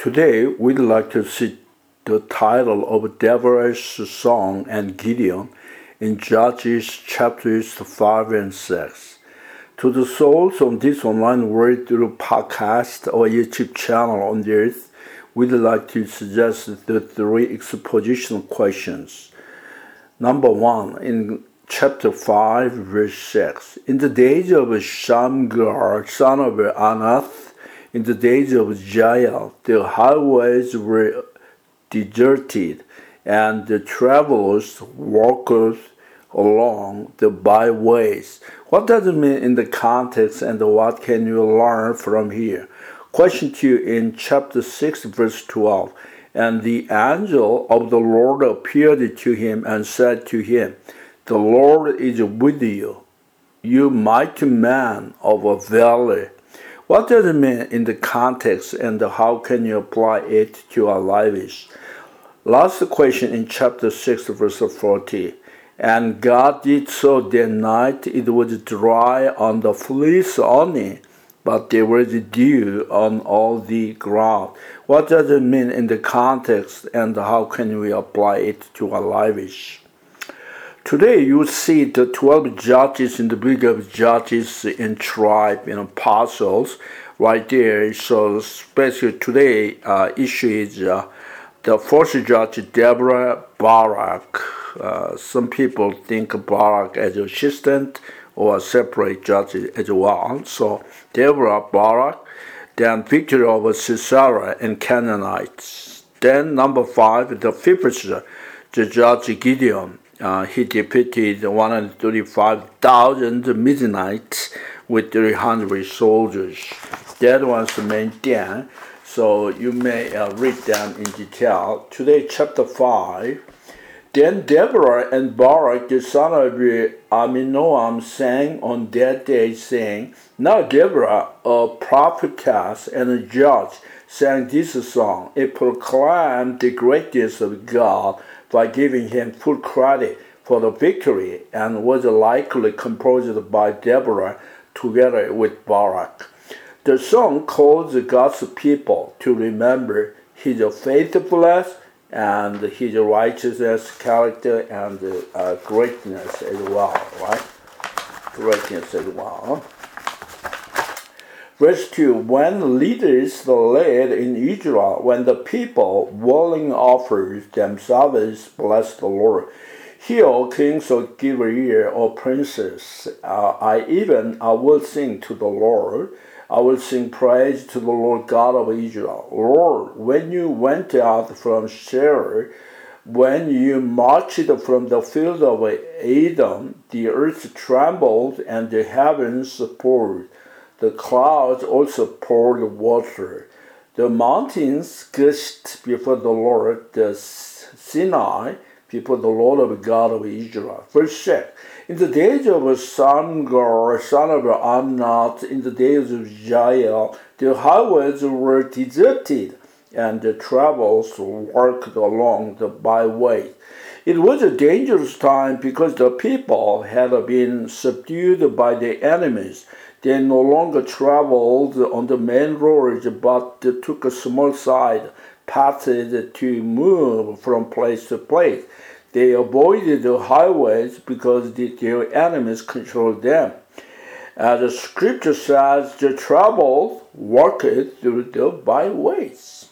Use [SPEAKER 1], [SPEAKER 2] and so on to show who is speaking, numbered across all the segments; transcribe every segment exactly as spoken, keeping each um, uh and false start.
[SPEAKER 1] Today, we'd like to see the title of Deborah's song and Gideon in Judges chapters five and six. To the souls on this online Word through podcast or YouTube channel on the earth, we'd like to suggest the three expositional questions. Number one, in chapter five, verse six. In the days of Shamgar, son of Anath, in the days of Jael, the highways were deserted, and the travelers walked along the byways. What does it mean in the context, and what can you learn from here? Question two in chapter six, verse twelve. And the angel of the Lord appeared to him and said to him, The Lord is with you, you mighty man of valor. What does it mean in the context, and how can you apply it to our lives? Last question in chapter six, verse forty. And God did so that night it was dry on the fleece only, but there was dew on all the ground. What does it mean in the context, and how can we apply it to our lives? Today you see the twelve judges in the book of Judges in tribe and apostles right there. So especially today uh, issue is uh, the first judge, Deborah, Barak. Uh, some people think Barak as assistant or a separate judge as well. So Deborah, Barak, then victory over Sisera and Canaanites. Then number five, the fifth the judge Gideon. Uh, he defeated one hundred thirty-five thousand Midianites with three hundred soldiers. That was the main thing. So you may uh, read them in detail. Today, chapter five. Then Deborah and Barak, the son of Aminoam, sang on that day, saying, Now Deborah, a prophetess and a judge, sang this song. It proclaimed the greatness of God by giving him full credit for the victory, and was likely composed by Deborah together with Barak. The song calls God's people to remember his faithfulness and his righteousness, character, and uh, greatness as well, right? Greatness as well. Verse two, when leaders led in Israel, when the people willing offers themselves bless the Lord. Hear, O kings of Gibeah, O princes, uh, I even I will sing to the Lord. I will sing praise to the Lord God of Israel. Lord, when you went out from Seir, when you marched from the field of Edom, the earth trembled and the heavens poured. The clouds also poured water. The mountains gushed before the Lord, the Sinai before the Lord of God of Israel. Verse six. In the days of Shamgar, son of Anath, in the days of Jael, the highways were deserted, and the travels walked along the byway. It was a dangerous time because the people had been subdued by the enemies. They no longer traveled on the main roads, but took a small side passes to move from place to place. They avoided the highways because the, their enemies controlled them. As the scripture says, the travelers walked through the byways.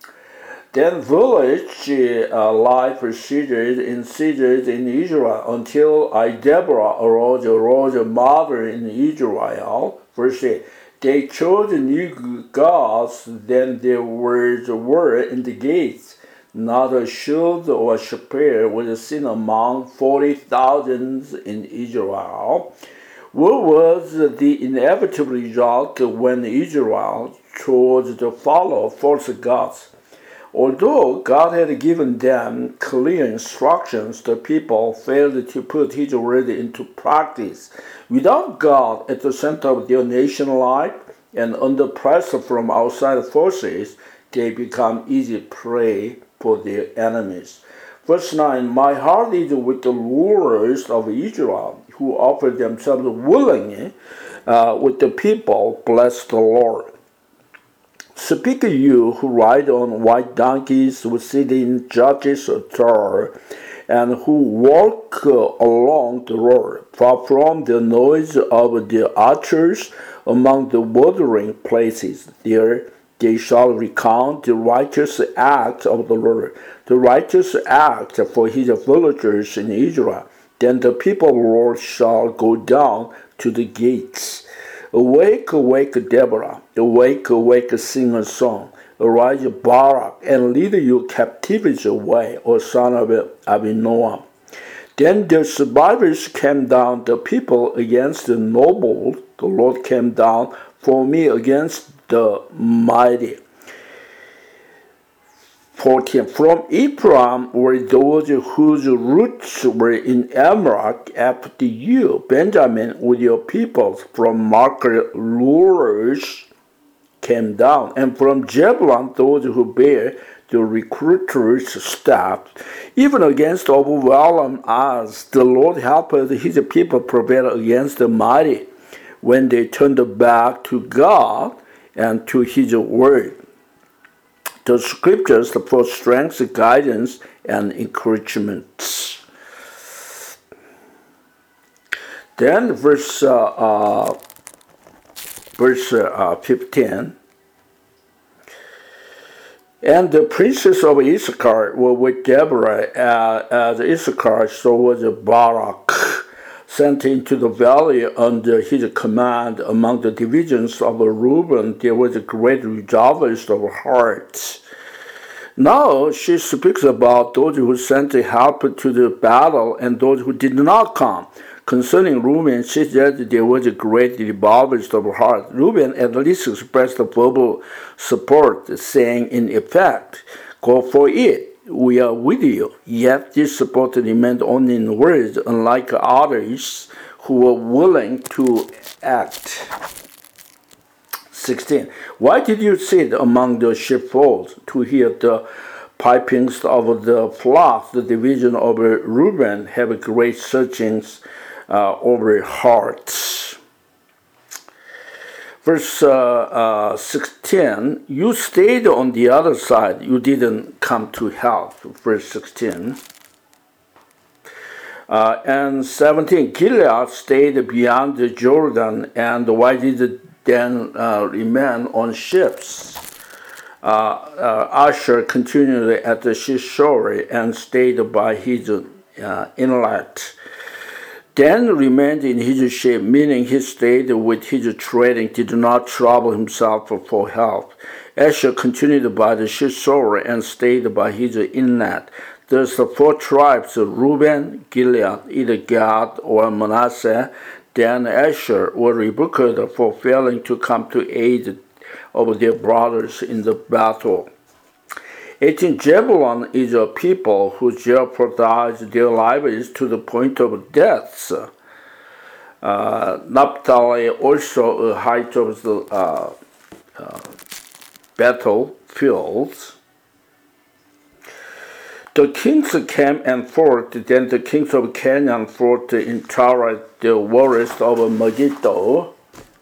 [SPEAKER 1] Then village uh, life proceeded in cities in Israel until I, Deborah, arose, arose a mother in Israel. Verse eight. They chose new gods than there was were in the gates. Not a shield or a shepherd was seen among forty thousand in Israel. What was the inevitable result when Israel chose to follow false gods? Although God had given them clear instructions, the people failed to put His word into practice. Without God at the center of their nation life and under pressure from outside forces, they become easy prey for their enemies. Verse nine, My heart is with the rulers of Israel, who offer themselves willingly uh, with the people, bless the Lord. Speak you who ride on white donkeys, who sit in judges' tower, and who walk uh, along the road, far from the noise of the archers among the watering places. There they shall recount the righteous act of the Lord, the righteous act for his villagers in Israel. Then the people of the Lord shall go down to the gates. Awake, awake, Deborah. Awake, awake, sing a song. Arise, Barak, and lead your captivity away, O son of Abinoam. Then the survivors came down, the people against the noble. The Lord came down for me against the mighty. fourteen. From Ephraim were those whose roots were in Amalek after you. Benjamin with your peoples from market lures came down, and from Zebulun those who bear the recruiter's staff. Even against overwhelmed us, the Lord helped his people prevail against the mighty when they turned back to God and to his word. The scriptures for strength, guidance, and encouragement. Then verse uh, uh, verse uh, fifteen. And the princes of Issachar were with Deborah, uh, as Issachar, so was Barak, sent into the valley under his command. Among the divisions of Reuben, there was a great rejoicing of hearts. Now she speaks about those who sent help to the battle and those who did not come. Concerning Reuben, she said there was a great revolving of heart. Reuben at least expressed verbal support, saying in effect, "Go for it, we are with you." Yet this support remained only in words, unlike others who were willing to act. sixteen. Why did you sit among the sheepfolds to hear the pipings of the flock? The division of Reuben have great searchings uh, over hearts. Verse uh, uh, sixteen, you stayed on the other side, you didn't come to help. Verse sixteen. Uh, and seventeen, Gilead stayed beyond the Jordan, and why did it then uh, remain on ships? Uh, uh, Asher continued at the seashore and stayed by his uh, inlet. Dan remained in his ship, meaning he stayed with his trading, did not trouble himself for help. Asher continued by the seashore and stayed by his inlet. Thus the four tribes, Reuben, Gilead, either Gad or Manasseh, Dan and Asher, were rebuked for failing to come to aid of their brothers in the battle. eighteen. Zebulun is a people who jeopardize their lives to the point of death. Uh, Naphtali also a height of the uh, uh, battlefields. The kings came and fought, then the kings of Canaan fought in Tara, the warriors of Megiddo.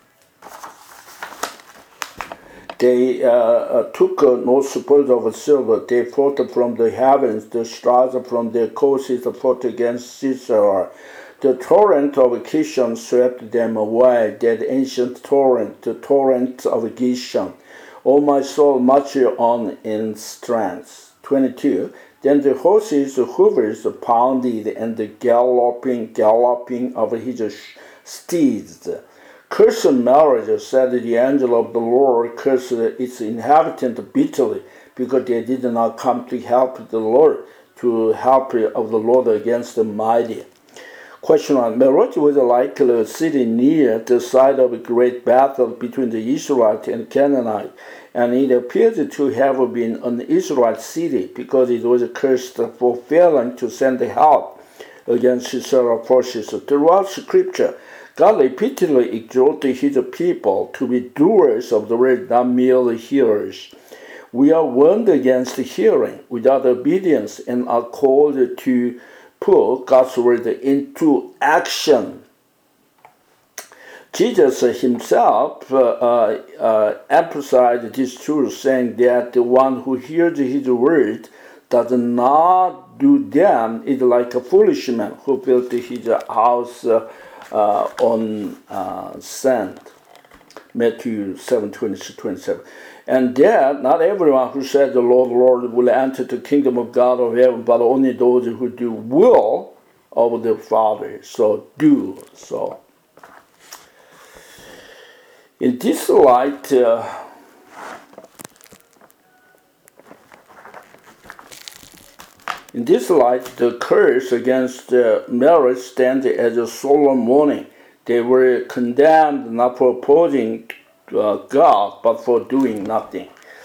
[SPEAKER 1] They uh, uh, took uh, no spoils of silver. They fought from the heavens. The stars from their coasts fought against Sisera. The torrent of Kishon swept them away, that ancient torrent, the torrent of Kishon. O my soul, march on in strength. twenty-two. Then the horses' hoofs pounded, and the galloping, galloping of his steeds. Curse marriage, said the angel of the Lord, cursed its inhabitants bitterly, because they did not come to help the Lord, to help of the Lord against the mighty. Question one. Meroz was likely a city near the site of a great battle between the Israelites and Canaanites, and it appears to have been an Israelite city because it was cursed for failing to send help against Sisera's forces. Throughout Scripture, God repeatedly exhorted his people to be doers of the word, not merely hearers. We are warned against hearing without obedience and are called to put God's word into action. Jesus himself uh, uh, uh, emphasized this truth, saying that the one who hears his word does not do them is like a foolish man who built his house uh, uh, on uh, sand. Matthew seven, twenty-six, twenty-seven. And that not everyone who says the Lord, Lord will enter the kingdom of God of heaven, but only those who do will of the Father. So do so. In this light, uh, in this light, the curse against uh, marriage stands as a solemn warning. They were condemned not for opposing uh, God, but for doing nothing.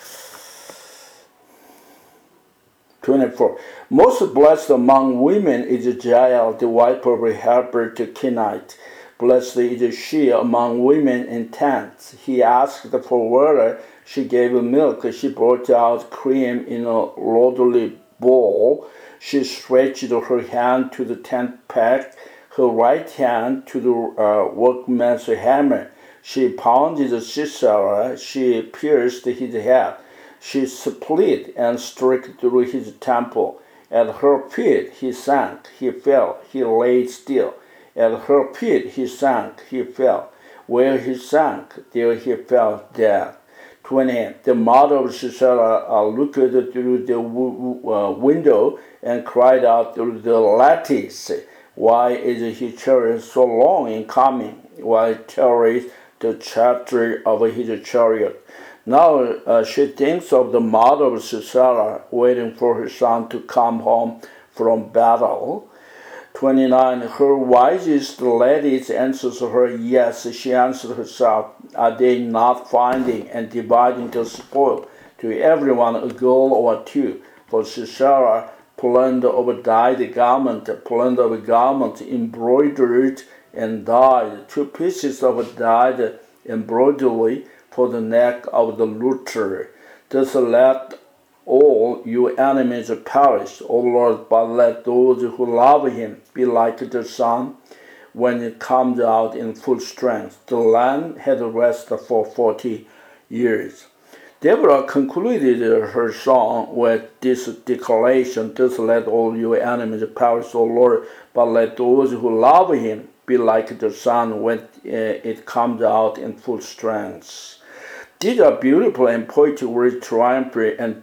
[SPEAKER 1] twenty-four. Most blessed among women is Jael, the wife of Heber the Kenite. Blessed is she among women in tents. He asked for water, she gave him milk. She brought out cream in a lordly bowl. She stretched her hand to the tent peg, her right hand to the uh, workman's hammer. She pounded Sisera, she pierced his head. She split and struck through his temple. At her feet he sank, he fell, he lay still. At her feet he sank, he fell. Where he sank, there he fell dead. twenty. The mother of Sisera uh, looked through the w- uh, window and cried out through the lattice, why is he chariot so long in coming? Why tarries the chapter of his chariot? Now uh, she thinks of the mother of Sisera waiting for her son to come home from battle. twenty-nine. Her wisest ladies answers her, yes. She answered herself, are they not finding and dividing the spoil to everyone a girl or two? For Sisera planned of a dyed garment, planned of a garment embroidered and dyed, two pieces of a dyed embroidery for the neck of the looter. Thus let all your enemies perish, O Lord, but let those who love him be like the sun when it comes out in full strength. The land had rest for forty years. Deborah concluded her song with this declaration, thus let all your enemies perish, O Lord, but let those who love him be like the sun when it comes out in full strength. These are beautiful and poetic words, triumph and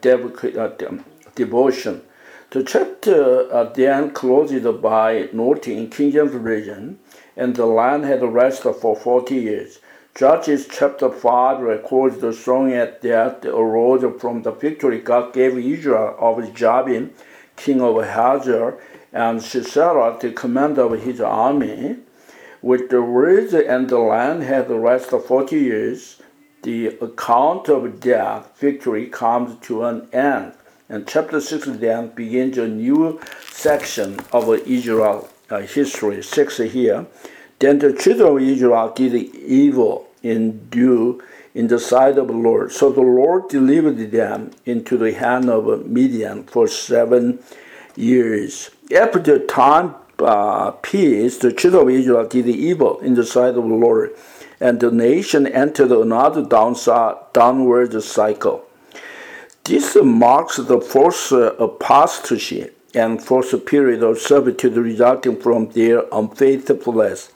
[SPEAKER 1] devotion. The chapter uh, then closed by noting in King James Version, and the land had rest for forty years. Judges chapter five records the song at that arose from the victory God gave Israel of Jabin, king of Hazor, and Sisera, the commander of his army. With the words, and the land had rest for forty years, the account of death, victory comes to an end. And chapter six then begins a new section of Israel uh, history. six here. Then the children of Israel did evil in due in the sight of the Lord. So the Lord delivered them into the hand of Midian for seven years. After the time uh, peace, the children of Israel did evil in the sight of the Lord, and the nation entered another downside, downward cycle. This marks the fourth apostasy and fourth period of servitude resulting from their unfaithfulness.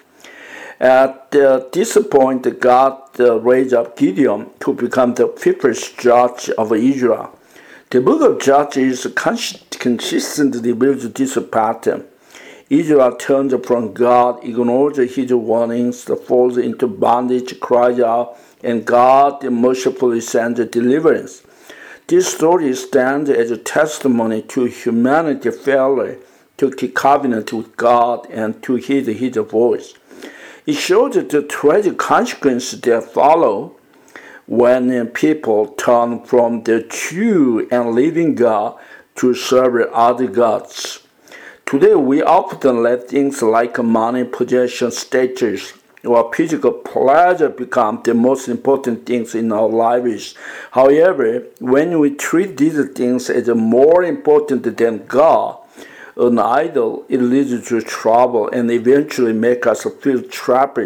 [SPEAKER 1] At uh, this point, God uh, raised up Gideon to become the fifth judge of Israel. The book of Judges consistently builds this pattern. Israel turns from God, ignores his warnings, falls into bondage, cries out, and God mercifully sends deliverance. This story stands as a testimony to humanity's failure to keep covenant with God and to heed his voice. It shows the tragic consequences that follow when people turn from the true and living God to serve other gods. Today, we often let things like money, possession, status, or physical pleasure become the most important things in our lives. However, when we treat these things as more important than God, an idol, it leads to trouble and eventually make us feel trapped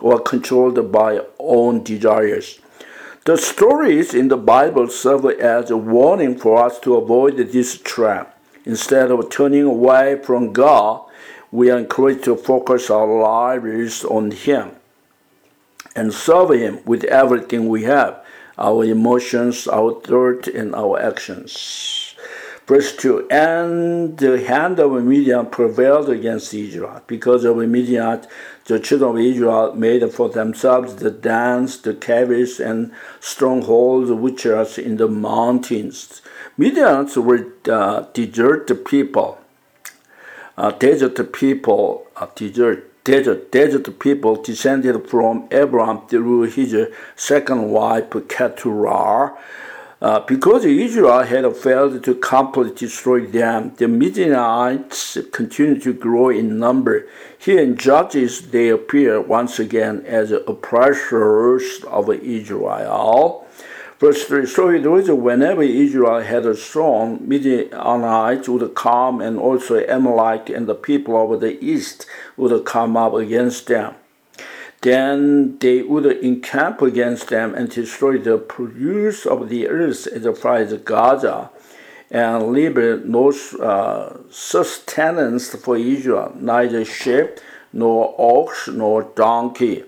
[SPEAKER 1] or controlled by own desires. The stories in the Bible serve as a warning for us to avoid this trap. Instead of turning away from God, we are encouraged to focus our lives on Him and serve Him with everything we have, our emotions, our thoughts, and our actions. Verse two, and the hand of Midian prevailed against Israel. Because of Midian, the children of Israel made for themselves the dens, the caves, and strongholds which are in the mountains. Midians were uh, desert people. Uh, desert people, uh, desert Desert, desert people descended from Abraham through his second wife Keturah. Uh, because Israel had failed to completely destroy them, the Midianites continued to grow in number. Here in Judges, they appear once again as oppressors of Israel. Verse three, so it was whenever Israel had a storm, Midianites would come, and also Amalek and the people of the east would come up against them. Then they would encamp against them and destroy the produce of the earth as far as Gaza, and leave no uh, sustenance for Israel, neither sheep, nor ox, nor donkey.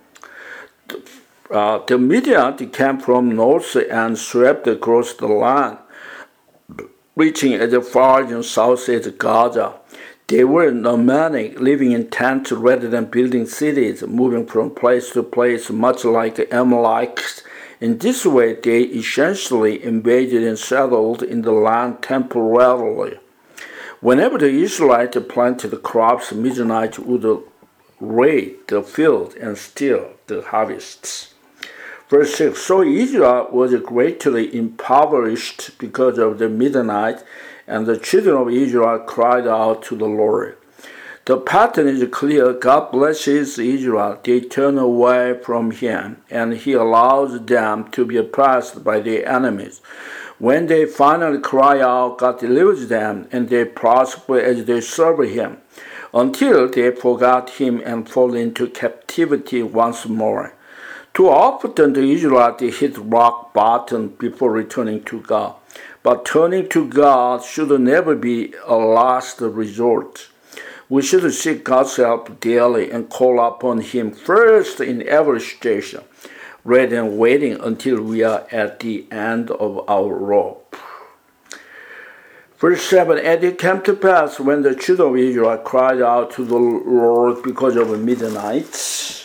[SPEAKER 1] Uh, the Midianites came from north and swept across the land, reaching as far as south as Gaza. They were nomadic, living in tents rather than building cities, moving from place to place, much like Amalekites. In this way, they essentially invaded and settled in the land temporarily. Whenever the Israelites planted crops, Midianites would raid the field and steal the harvests. Verse six, so Israel was greatly impoverished because of the Midianites, and the children of Israel cried out to the Lord. The pattern is clear. God blesses Israel. They turn away from Him, and He allows them to be oppressed by their enemies. When they finally cry out, God delivers them, and they prosper as they serve Him, until they forgot Him and fall into captivity once more. Too often the Israelites hit rock bottom before returning to God. But turning to God should never be a last resort. We should seek God's help daily and call upon Him first in every station, rather than waiting until we are at the end of our rope. Verse seven, and it came to pass when the children of Israel cried out to the Lord because of the Midianites.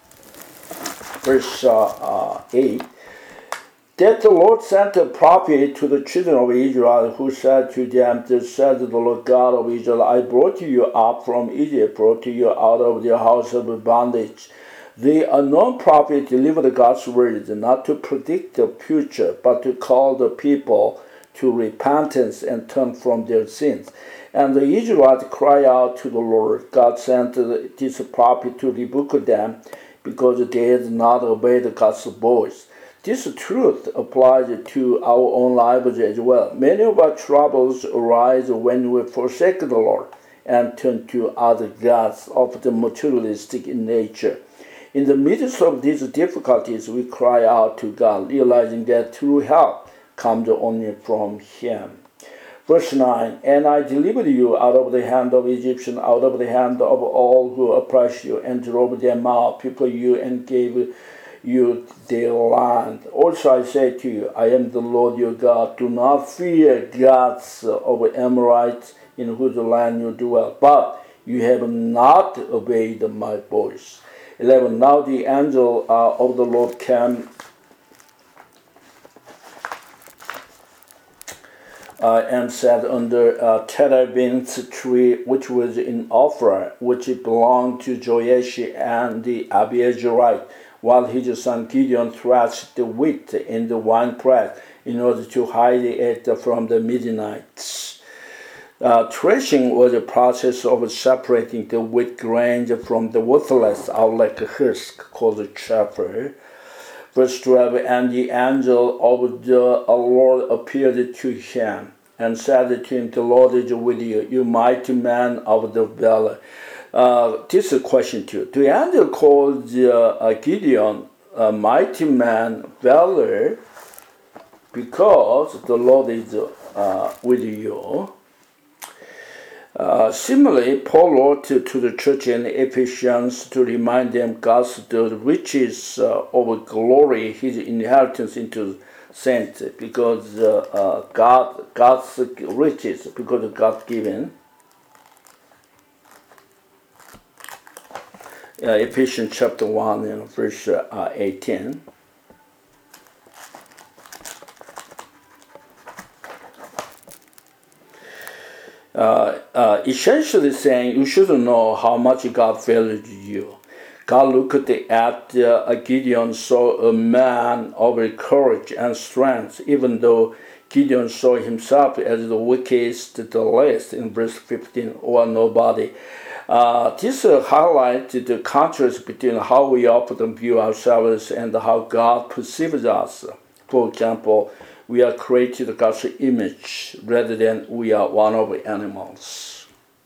[SPEAKER 1] Verse uh, uh, eight, that the Lord sent a prophet to the children of Israel, who said to them, thus said the Lord God of Israel, I brought you up from Egypt, brought you out of the house of bondage. The unknown prophet delivered God's word, not to predict the future, but to call the people to repentance and turn from their sins. And the Israelites cried out to the Lord. God sent this prophet to rebuke them, because they had not obeyed God's voice. This truth applies to our own lives as well. Many of our troubles arise when we forsake the Lord and turn to other gods, often materialistic in nature. In the midst of these difficulties, we cry out to God, realizing that true help comes only from Him. Verse nine, and I delivered you out of the hand of Egyptians, out of the hand of all who oppress you, and drove them out, people you, and gave you their land. Also I say to you, I am the Lord your God. Do not fear gods of Amorites in whose land you dwell, but you have not obeyed my voice. eleven, now the angel uh, of the Lord came Uh, and sat under a terebinth tree, which was in Ophrah, which belonged to Joash and the Abiezrite, while his son Gideon threshed the wheat in the winepress in order to hide it from the Midianites. Uh, threshing was a process of separating the wheat grains from the worthless out like a husk, called a chafer. Verse twelve, and the angel of the Lord appeared to him and said to him, the Lord is with you, you mighty man of the valor. Uh, this is a question too. The angel called uh, Gideon a mighty man, valor, because the Lord is uh, with you. Uh, similarly, Paul wrote to, to the church in Ephesians to remind them God's the riches uh, of glory, His inheritance into saints, because uh, uh, God God's riches, because of God given. Uh, Ephesians chapter one and verse uh, eighteen. Uh, uh, essentially saying you should know how much God valued you. God looked at uh, Gideon, saw a man of courage and strength, even though Gideon saw himself as the weakest, the least, in verse fifteen, or nobody. Uh, this uh, highlights the contrast between how we often view ourselves and how God perceives us. For example, we are created God's image rather than we are one of the animals.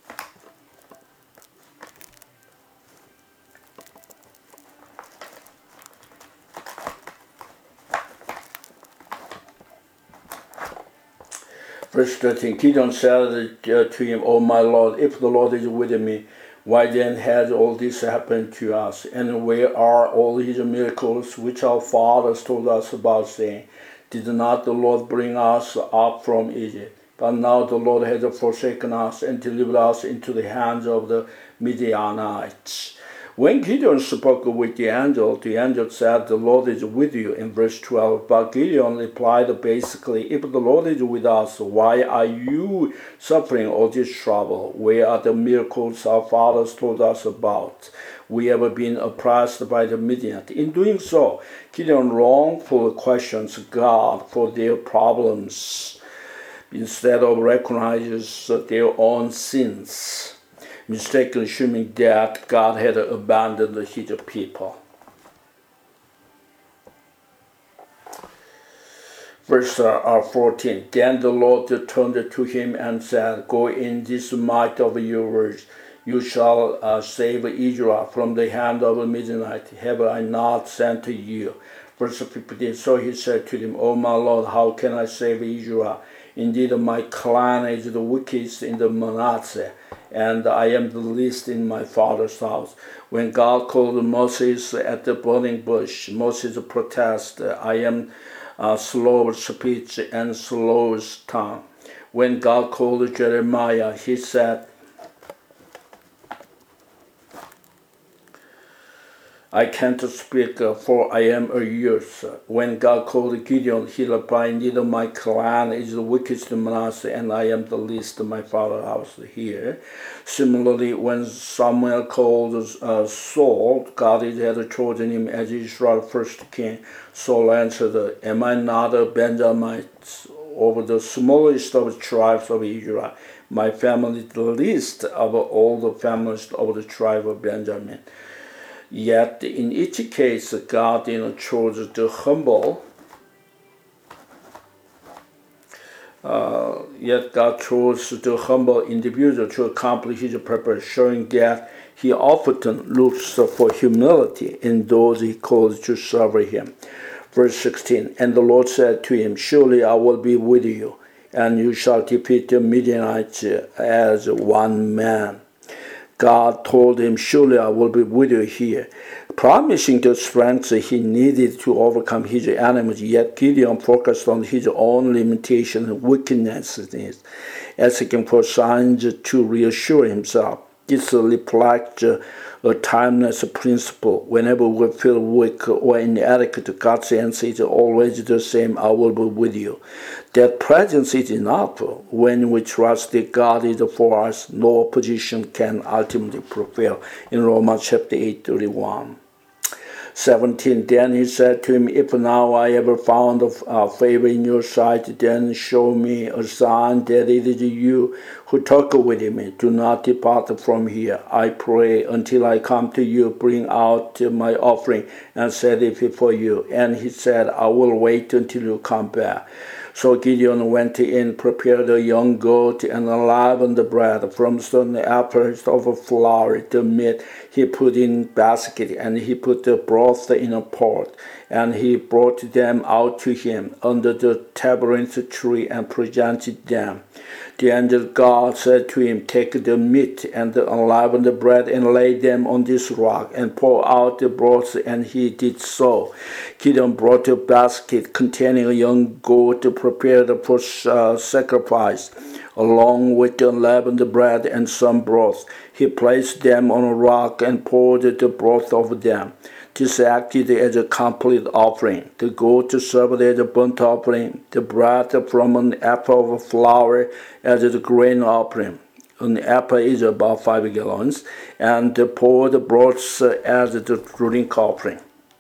[SPEAKER 1] Verse thirteen, Gideon said uh, to him, "O my Lord, if the Lord is with me, why then has all this happened to us? And where are all his miracles which our fathers told us about, saying, did not the Lord bring us up from Egypt? But now the Lord has forsaken us and delivered us into the hands of the Midianites." When Gideon spoke with the angel, the angel said, "The Lord is with you," in verse twelve. But Gideon replied basically, "If the Lord is with us, why are you suffering all this trouble? Where are the miracles our fathers told us about? We have been oppressed by the Midianites." In doing so, Gideon wrongfully questions God for their problems instead of recognizes their own sins, mistakenly assuming that God had abandoned his people. Verse fourteen, then the Lord turned to him and said, "Go in this might of your words. You shall uh, save Israel from the hand of the Midianites. Have I not sent you?" Verse fifteen, so he said to him, "O my Lord, how can I save Israel? Indeed, my clan is the weakest in the Manasseh, and I am the least in my father's house." When God called Moses at the burning bush, Moses protested, "I am uh, slow of speech and slow of tongue." When God called Jeremiah, he said, "I can't speak, uh, for I am a youth." When God called Gideon, he replied, "Neither my clan is the weakest in Manasseh, and I am the least in my father's house here." Similarly, when Samuel called uh, Saul, God had chosen him as Israel's first king. Saul answered, "Am I not a Benjamite, over the smallest of the tribes of Israel? My family is the least of all the families of the tribe of Benjamin." Yet in each case, God you know, chose the humble. Uh, yet God chose the humble individual to accomplish His purpose, showing that He often looks for humility in those He calls to serve Him. Verse sixteen, and the Lord said to him, "Surely I will be with you, and you shall defeat the Midianites as one man." God told him, "Surely I will be with you here," promising the strength he needed to overcome his enemies. Yet Gideon focused on his own limitations and weaknesses, asking for signs to reassure himself. This reflects a timeless principle. Whenever we feel weak or inadequate, God's answer is always the same: "I will be with you." That presence is enough. When we trust that God is for us, no opposition can ultimately prevail. In Romans chapter eight, thirty-one. seventeen. Then he said to him, if now I ever found uh, favor in your sight, then show me a sign that it is you who talk with me. Do not depart from here, I pray, until I come to you. Bring out my offering and set it before you. And he said, I will wait until you come back. So Gideon went in, prepared a young goat, and unleavened the bread from some apples of flour. The meat he put in basket, and he put the broth in a pot. And he brought them out to him under the terebinth tree and presented them. The angel of God said to him, take the meat and the unleavened bread and lay them on this rock and pour out the broth, and he did so. Gideon brought a basket containing a young goat prepared for uh, sacrifice, along with the unleavened bread and some broth. He placed them on a rock and poured the broth over them. This acted as a complete offering. The goat served as a burnt offering, the bread from an apple of flour as a grain offering. An apple is about five gallons, and the poured broth as the drink offering.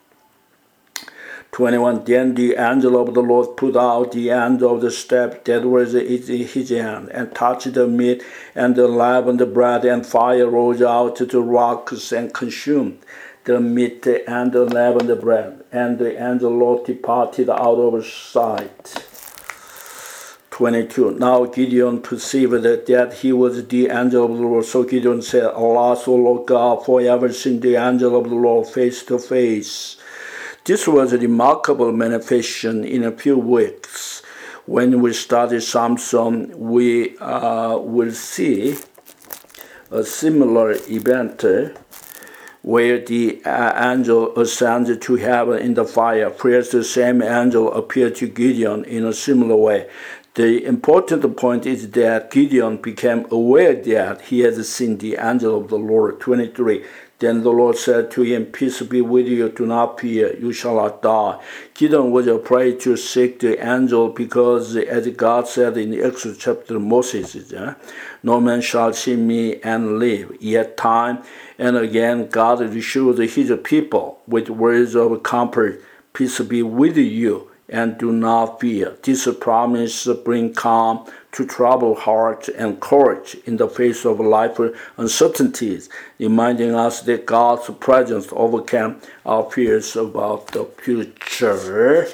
[SPEAKER 1] twenty-one. Then the angel of the Lord put out the end of the staff that was in his hand, and touched the meat and the unleavened bread, and fire rose out to the rocks and consumed the meat and the unleavened bread. And the angel Lord departed out of sight. twenty-two. Now Gideon perceived that he was the angel of the Lord. So Gideon said, Alas, O Lord God, for I ever seen the angel of the Lord face to face. This was a remarkable manifestation in a few weeks. When we study Samson, we uh, will see a similar event where the uh, angel ascended to heaven in the fire. First, the same angel appeared to Gideon in a similar way. The important point is that Gideon became aware that he had seen the angel of the Lord. twenty-three. Then the Lord said to him, Peace be with you, do not fear, you shall not die. Gideon was afraid to seek the angel because, as God said in Exodus chapter, Moses, uh, no man shall see me and live. Yet time and again God assured his people with words of comfort, Peace be with you, and do not fear. This promise brings calm to troubled hearts and courage in the face of life uncertainties, reminding us that God's presence overcame our fears about the future.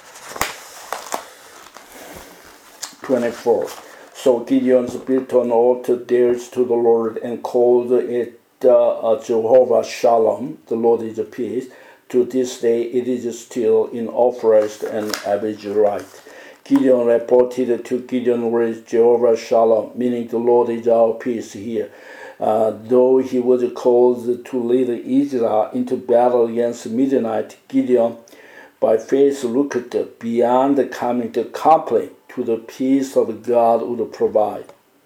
[SPEAKER 1] twenty-four. So Gideon built an altar there to the Lord and called it uh, Jehovah Shalom, the Lord is peace. To this day it is still in Ophrah and Abijah. Gideon reported to Gideon with Jehovah Shalom, meaning the Lord is our peace here. Uh, though he was called to lead Israel into battle against Midianite, Gideon by faith looked beyond the coming to complain to the peace of God would provide.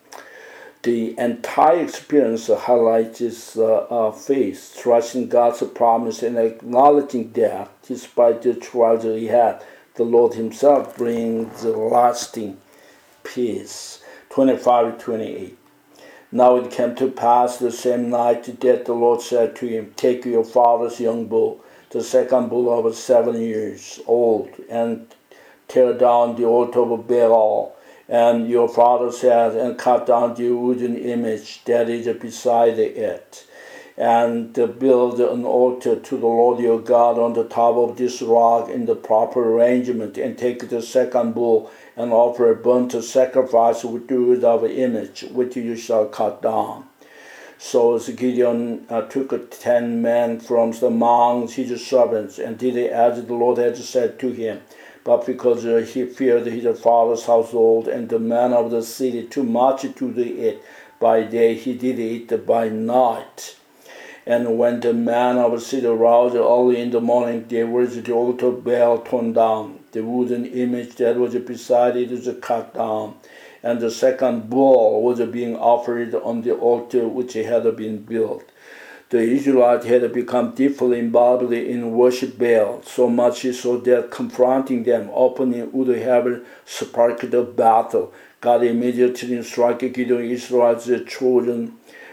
[SPEAKER 1] The entire experience highlights his uh, uh, faith, trusting God's promise and acknowledging that, despite the trials he had, the Lord himself brings lasting peace. twenty-five to twenty-eight. Now it came to pass the same night that the Lord said to him, Take your father's young bull, the second bull of seven years old, and tear down the altar of Baal, and your father said, and cut down the wooden image that is beside it, and build an altar to the Lord your God on the top of this rock in the proper arrangement, and take the second bull and offer a burnt sacrifice with the wood of image, which you shall cut down. So Gideon uh, took ten men from among his servants, and did as the Lord had said to him. But because uh, he feared his father's household and the men of the city too much to do it by day, he did it by night. And when the men of the city arose early in the morning, there was the altar of Baal torn down, the wooden image that was beside it was cut down, and the second bull was being offered on the altar which had been built. The Israelites had become deeply involved in worship Baal, so much so that confronting them openly would have sparked a battle. God immediately struck Gideon, Israel's children,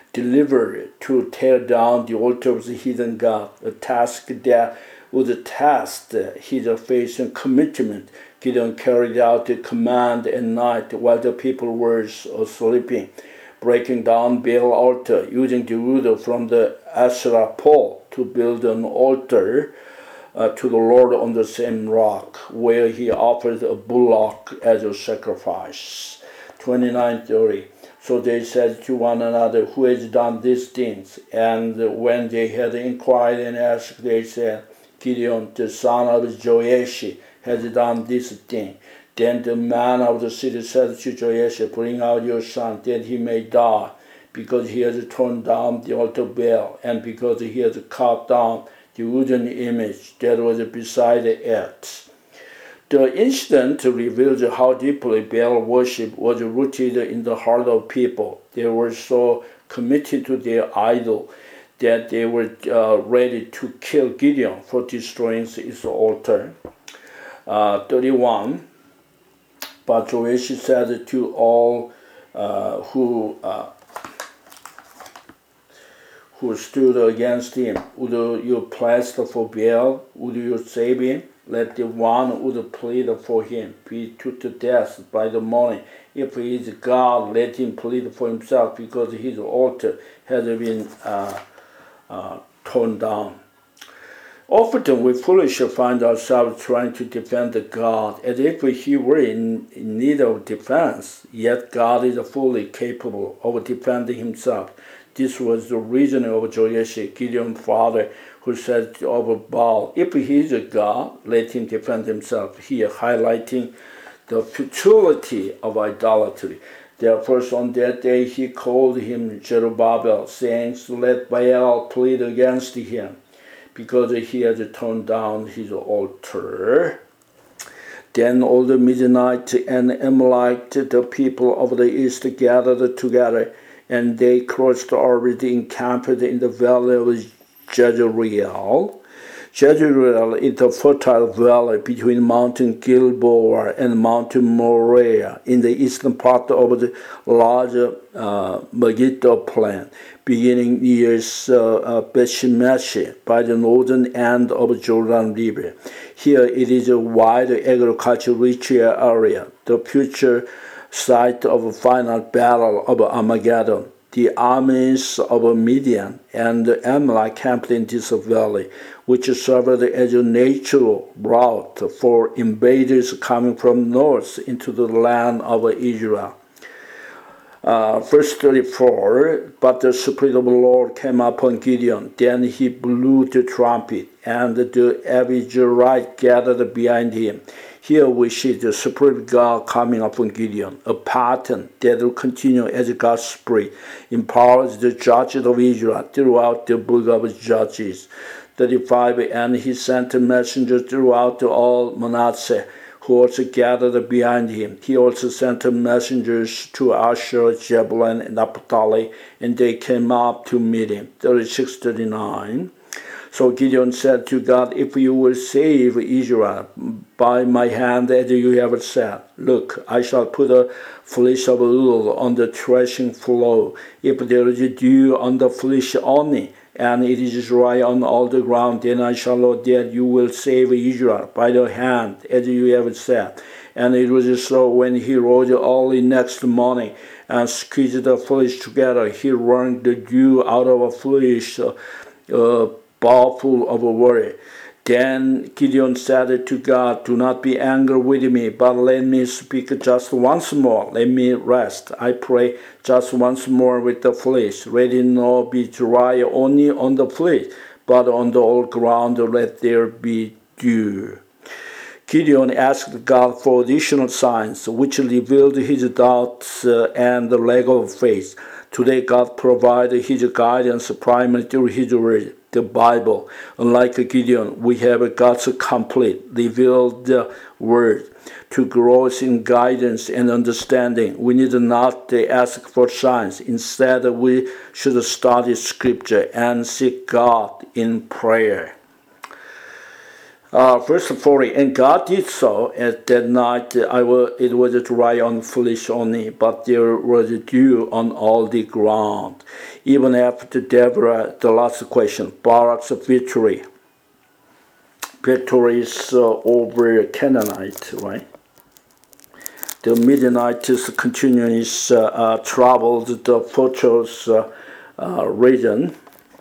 [SPEAKER 1] delivered to tear down the altar of the hidden God, a task that would test his faith and commitment. Gideon carried out the command at night while the people were sleeping, breaking down Baal altar, using the wood from the Asherah pole to build an altar uh, to the Lord on the same rock, where he offered a bullock as a sacrifice. twenty-nine thirty. So they said to one another, who has done these things? And when they had inquired and asked, they said, Gideon, the son of Joash, has done this thing. Then the man of the city said to Joash, bring out your son, that he may die, because he has torn down the altar of Baal, and because he has cut down the wooden image that was beside it. The incident reveals how deeply Baal worship was rooted in the heart of people. They were so committed to their idol that they were uh, ready to kill Gideon for destroying his altar. Uh, thirty-one. But Joash said to all uh, who uh, who stood against him, would you bless for Baal? Would you save him? Let the one who would plead for him be put to death by the morning. If he is God, let him plead for himself, because his altar has been uh, uh, torn down. Often we foolishly find ourselves trying to defend God as if he were in, in need of defense, yet God is fully capable of defending himself. This was the reasoning of Joash, Gideon's father, who said of Baal, if he is a God, let him defend himself, here highlighting the futility of idolatry. Therefore, on that day he called him Jerubbaal, saying, let Baal plead against him, because he had torn down his altar. Then all the Midianites and Amalekites, the people of the east, gathered together, and they crossed over the encampment in the valley of Jezreel. Jezreel is the fertile valley between Mountain Gilboa and Mountain Moriah in the eastern part of the larger uh, Megiddo plain, beginning near uh, uh, Beth-Shemesh by the northern end of Jordan River. Here it is a wide agriculture-rich area, the future site of a final battle of Armageddon. The armies of Midian and Amalek camped in this valley, which served as a natural route for invaders coming from north into the land of Israel. Uh, verse thirty-four, but the Spirit of the Lord came upon Gideon. Then he blew the trumpet, and the Abiezrite gathered behind him. Here we see the Spirit of God coming upon Gideon, a pattern that will continue as God's Spirit empowers the judges of Israel throughout the book of Judges. thirty-five, and he sent messengers throughout all Manasseh, who also gathered behind him. He also sent messengers to Asher, Zebulun, and Naphtali, and they came up to meet him. thirty-six, thirty-nine. So Gideon said to God, if you will save Israel by my hand, as you have said, look, I shall put a fleece of wool on the threshing floor. If there is dew on the fleece only, and it is dry on all the ground, then I shall know that you will save Israel by the hand, as you have said. And it was so when he rose early next morning and squeezed the fleece together, he wrung the dew out of a fleece, uh, uh, bowl full of water. Then Gideon said to God, do not be angry with me, but let me speak just once more. Let me rest, I pray, just once more with the fleece. Let it not be dry only on the fleece, but on the whole ground let there be dew. Gideon asked God for additional signs, which revealed his doubts uh, and the lack of faith. Today, God provided his guidance primarily through his word, the Bible. Unlike Gideon, we have God's complete, revealed word. To grow in guidance and understanding, we need not ask for signs. Instead, we should study Scripture and seek God in prayer. Uh, verse forty, and God did so at that night. I will, it was dry on flesh only, but there was dew on all the ground. Even after Deborah, the last question, Barak's victory. Victory is uh, over Canaanite, right? The Midianites continuing uh, uh, traveled the fortress uh, uh, region.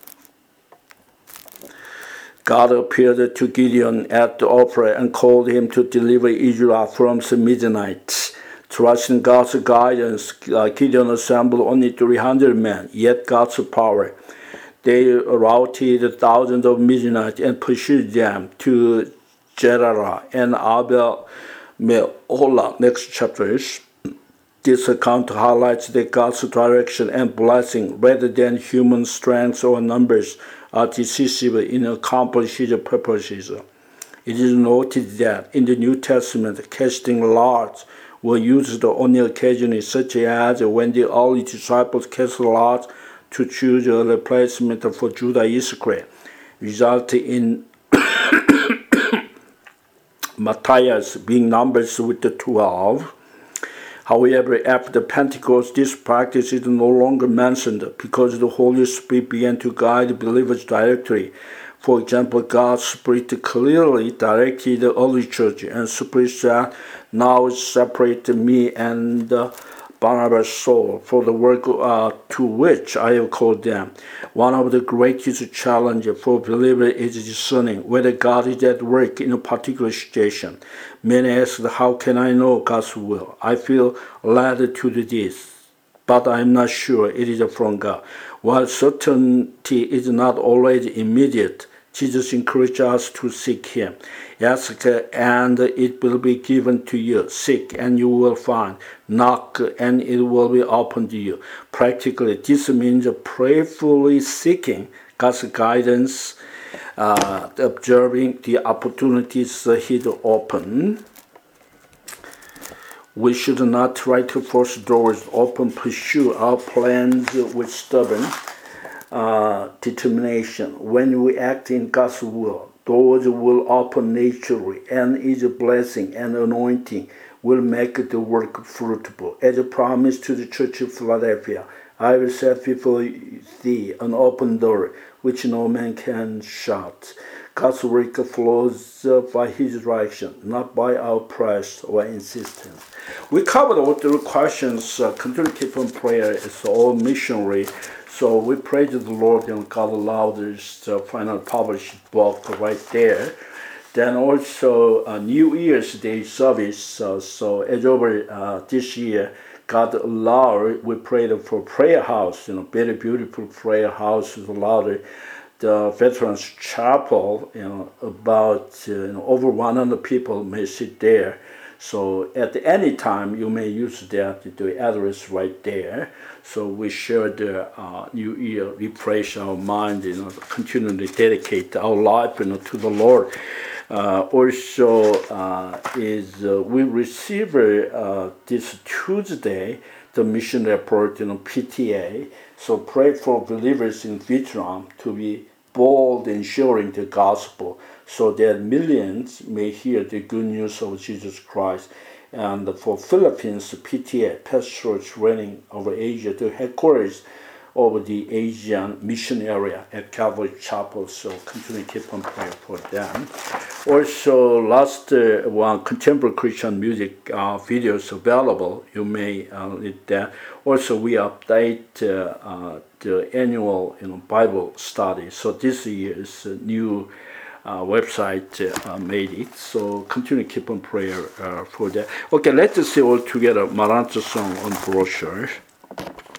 [SPEAKER 1] God appeared to Gideon at the opera and called him to deliver Israel from the Midianites. Trusting God's guidance, uh, Gideon assembled only three hundred men, yet God's power. They routed thousands of Midianites and pursued them to Gerarah and Abel Meholah. Next chapters. This account highlights that God's direction and blessing, rather than human strength or numbers, are decisive in accomplishing His purposes. It is noted that in the New Testament, casting lots were used only occasionally, such as when the early disciples cast lots to choose a replacement for Judah Iscariot, resulting in Matthias being numbered with the twelve. However, after Pentecost, this practice is no longer mentioned because the Holy Spirit began to guide believers directly. For example, God's Spirit clearly directed the early church, and Spirit said, "Now separate me and uh, Barnabas' soul for the work uh, to which I have called them." One of the greatest challenges for believers is discerning whether God is at work in a particular situation. Many ask, "How can I know God's will? I feel led to do this, but I'm not sure it is from God." While certainty is not always immediate, Jesus encourages us to seek Him. Ask, and it will be given to you. Seek, and you will find. Knock, and it will be opened to you. Practically, this means prayerfully seeking God's guidance, uh, observing the opportunities He open. We should not try to force doors open, pursue our plans with stubborn uh, determination. When we act in God's will, doors will open naturally, and His blessing and anointing will make the work fruitful. As promised to the Church of Philadelphia, I will set before thee an open door, which no man can shut. God's work flows by His direction, not by our press or insistence. We covered all the questions. Uh, continue to keep on prayer. It's all missionary. So we praise the Lord, and God allowed us to final published book right there. Then also uh, New Year's Day service. Uh, so as over uh, this year, God allowed, we prayed for prayer house, you know, very beautiful prayer house is allowed. The Veterans Chapel, you know, about uh, you know, over one hundred people may sit there. So at any time, you may use that, the address right there. So we share the uh, New Year, refresh our mind, you know, continually dedicate our life, you know, to the Lord. Uh, also, uh, is uh, we receive uh, this Tuesday the mission report, you know, P T A. So pray for believers in Vietnam to be bold in sharing the gospel, so that millions may hear the good news of Jesus Christ. And for Philippines, P T A, Pastoral Training over Asia, the headquarters of the Asian mission area at Calvary Chapel. So continue to keep on praying for them. Also, last uh, one, contemporary Christian music uh, videos available. You may uh, read that. Also, we update uh, uh, the annual, you know, Bible study. So this year is a new Uh, website uh, made it, so continue to keep on prayer uh, for that. Okay, let's see all together Maranatha song on brochure.